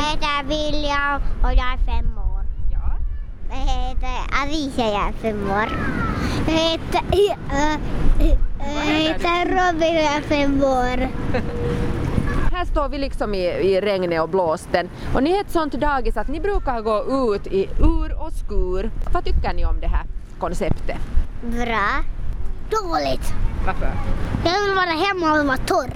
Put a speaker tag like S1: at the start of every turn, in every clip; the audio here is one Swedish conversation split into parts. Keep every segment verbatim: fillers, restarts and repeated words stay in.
S1: heter William och jag är fem år.
S2: Ja.
S1: Jag heter Alicia, jag är fem år. Jag heter, äh, jag heter Robin och jag är fem år.
S2: Här står vi liksom i, i regnet och blåsten. Och ni är ett sånt dagis att ni brukar gå ut i ur och skur. Vad tycker ni om det här konceptet?
S1: Bra. Dåligt.
S2: Varför?
S1: Jag vill vara hemma och vara torr.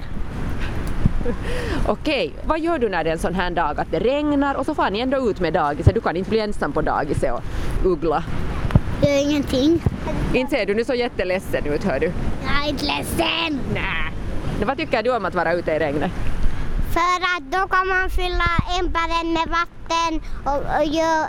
S2: Okej, vad gör du när det är en sån här dag att det regnar och så får ni ändå ut med dagiset? Du kan inte bli ensam på dagiset och uggla.
S1: Jag gör ingenting.
S2: Inte ser du nu så jätteledsen ut, hör du?
S1: Jag är inte ledsen.
S2: Nej. Vad tycker du om att vara ute i regnet?
S1: För att då kan man fylla ämbaren med vatten och, och göra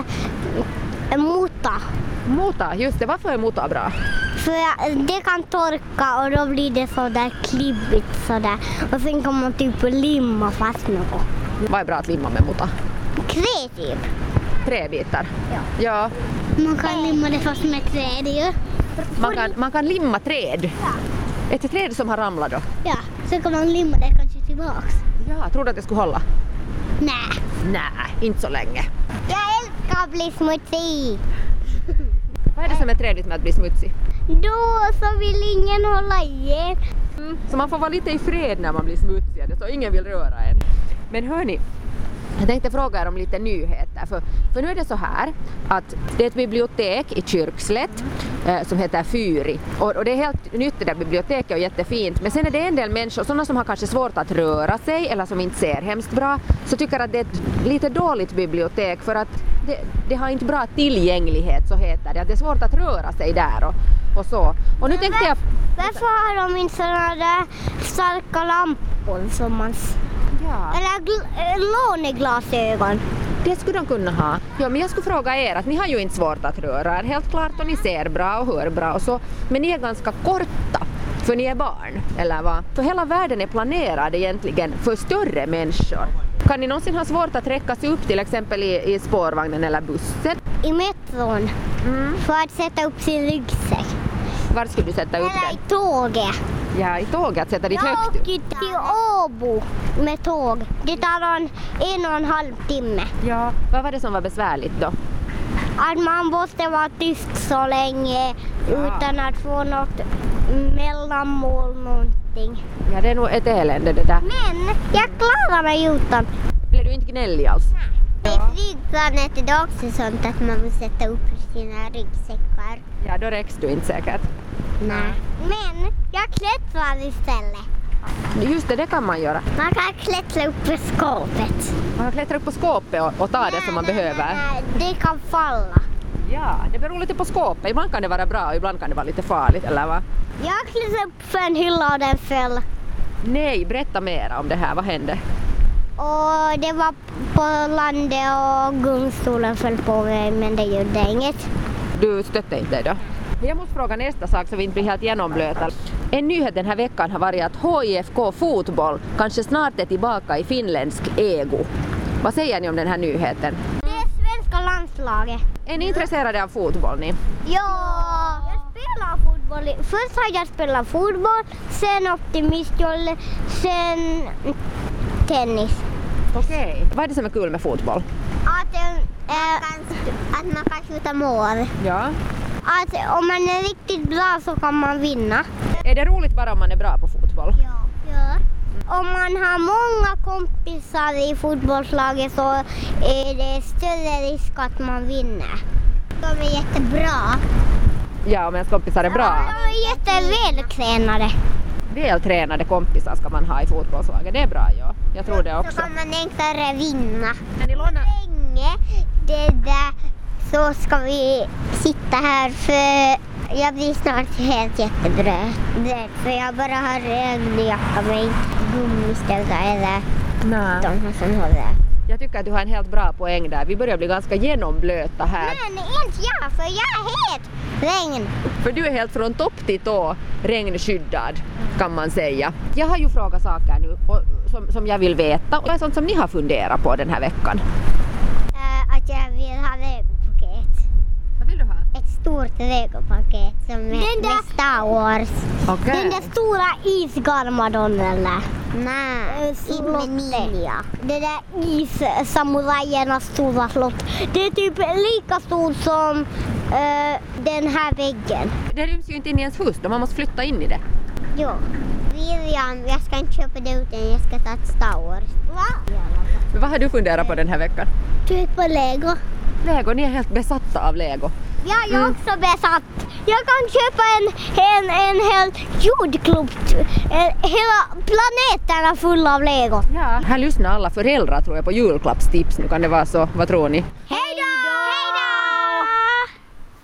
S1: äh, mota.
S2: Mota, just det. Varför är mota bra?
S1: För det kan torka och då blir det sådär klibbigt sådär. Och sen kan man typ limma fast något.
S2: Vad är bra att limma med mota?
S1: Trä typ.
S2: Träbitar?
S1: Ja.
S2: Ja.
S1: Man kan limma det fast med träd ju.
S2: Man kan, man kan limma träd?
S1: Ja.
S2: Ett träd som har ramlat då?
S1: Ja, så kan man limma det kanske tillbaks.
S2: Ja, tror du att det skulle hålla?
S1: Nej.
S2: Nej, inte så länge.
S1: Jag älskar att bli smutsig.
S2: Vad är det som är trädigt med att bli smutsig?
S1: Då så vill ingen hålla igen.
S2: Mm. Så man får vara lite i fred när man blir smutsig, så ingen vill röra en. Men hörni, jag tänkte fråga er om lite nyheter. För, för nu är det så här att det är ett bibliotek i Kyrkslätt eh, som heter Fyri. Och, och det är helt nytt det där biblioteket och jättefint. Men sen är det en del människor, sådana som har kanske svårt att röra sig eller som inte ser hemskt bra, så tycker att det är ett lite dåligt bibliotek för att det, det har inte bra tillgänglighet, så heter det. Att det är svårt att röra sig där och, och så. Och nu tänkte jag...
S1: Varför har de inte sådana där starka lampor som man...
S2: Ja.
S1: Eller gl- låneglasögon.
S2: Det skulle de kunna ha. Ja, men jag skulle fråga er att ni har ju inte svårt att röra er, helt klart, och ni ser bra och hör bra och så. Men ni är ganska korta, för ni är barn, eller vad? För hela världen är planerad egentligen för större människor. Kan ni någonsin ha svårt att räcka sig upp till exempel i, i spårvagnen eller bussen?
S1: I metron.
S2: Mm.
S1: För att sätta upp sin ryggsäck.
S2: Var skulle du sätta upp
S1: Eller
S2: den?
S1: i tåget.
S2: Ja, i tåget, sätta dit
S1: Jag
S2: högt
S1: åkte
S2: upp.
S1: till Åbo med tåg. Det tar en, en och en halv timme.
S2: Ja, vad var det som var besvärligt då?
S1: Att man måste vara tyst så länge
S2: Ja.
S1: utan att få något mellanmål någonting.
S2: Ja, det är nog ett elände det där.
S1: Men jag klarar mig utan.
S2: Blev du inte gnällig alls?
S1: I flygplanet är det också sånt att man måste sätta upp sina ryggsäckar.
S2: Ja, då räcks du inte säkert.
S1: Nej. Men jag klättrar istället.
S2: Just det, det kan man göra.
S1: Man kan klättra upp på skåpet.
S2: Man kan klättra upp på skåpet och, och ta det som man
S1: Nej, nej,
S2: behöver.
S1: nej, det kan falla.
S2: Ja, det beror lite på skåpet. Ibland kan det vara bra och ibland kan det vara lite farligt, eller vad?
S1: Jag klättrade upp för en hylla och den föll.
S2: Nej, berätta mer om det här. Vad hände?
S1: Och det var på landet och gungstolen föll på mig, men det gjorde inget.
S2: Du stötte inte dig då? Jag måste fråga nästa sak så vi inte blir helt genomblöta. En nyhet den här veckan har varit att H I F K fotboll kanske snart är tillbaka i finländsk ägo. Vad säger ni om den här nyheten?
S1: Det är svenska landslaget.
S2: Är ni intresserade av fotboll ni?
S1: Ja, jag spelar fotboll. Först har jag spelat fotboll, sen optimistjolle, sen tennis.
S2: Okej. Vad är det som är kul med fotboll?
S1: Att, äh, att man kan skjuta mål.
S2: Ja.
S1: Att om man är riktigt bra så kan man vinna.
S2: Är det roligt bara om man är bra på fotboll?
S1: Ja. Ja. Om man har många kompisar i fotbollslaget så är det större risk att man vinner. De är jättebra.
S2: Ja, om ens kompisar är bra.
S1: De är jättevältränade.
S2: Vältränade kompisar ska man ha i fotbollslaget. Det är bra, ja. Jag tror det
S1: Så
S2: också.
S1: kan man enklare vinna.
S2: Kan ni låna?
S1: Länge det där så ska vi sitta här för jag blir snart helt jättebröd. För jag bara har regnjacka med gummistövlar eller
S2: Nej.
S1: de här som håller.
S2: Jag tycker att du har en helt bra poäng där. Vi börjar bli ganska genomblöta här.
S1: Men inte jag, för jag är helt regn.
S2: För du är helt från topp till tå regnskyddad, kan man säga. Jag har ju frågat saker nu och, som, som jag vill veta. Och det är sånt som ni har funderat på den här veckan.
S1: Uh, att jag vill ha legopaket.
S2: Vad vill du ha?
S1: Ett stort legopaket som är med Star Wars.
S2: Okej.
S1: Den där stora isgarmadon eller? Nej, inte med Ninja. Det där issamurajernas stora slott. Det är typ lika stort som uh, den här väggen.
S2: Det ryms ju inte in i ens hus då, man måste flytta in i det.
S1: Jo. Vivian, jag ska inte köpa det utan jag ska ta ett Star Wars. Va?
S2: Men vad har du funderat på den här veckan?
S1: Köpa Lego.
S2: Lego, ni är helt besatta av Lego.
S1: Ja, jag är också besatt. Jag kan köpa en, en, en hel jordklopp. Hela planeten är full av Lego.
S2: Ja. Här lyssnar alla föräldrar tror jag på julklappstips. Nu kan det vara så. Vad tror ni?
S1: Hej!